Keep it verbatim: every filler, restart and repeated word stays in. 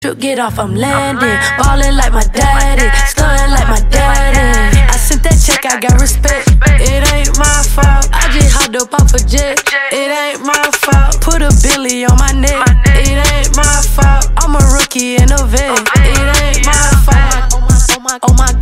Get off, I'm landing. Ballin' like my daddy, stuntin' like my daddy. I sent that check, I got respect. It ain't my fault. I just hopped up off a jet. It ain't my fault. Put a Billy on my neck. It ain't my fault. I'm a rookie and a vet. It ain't my fault. Oh my, oh my, oh my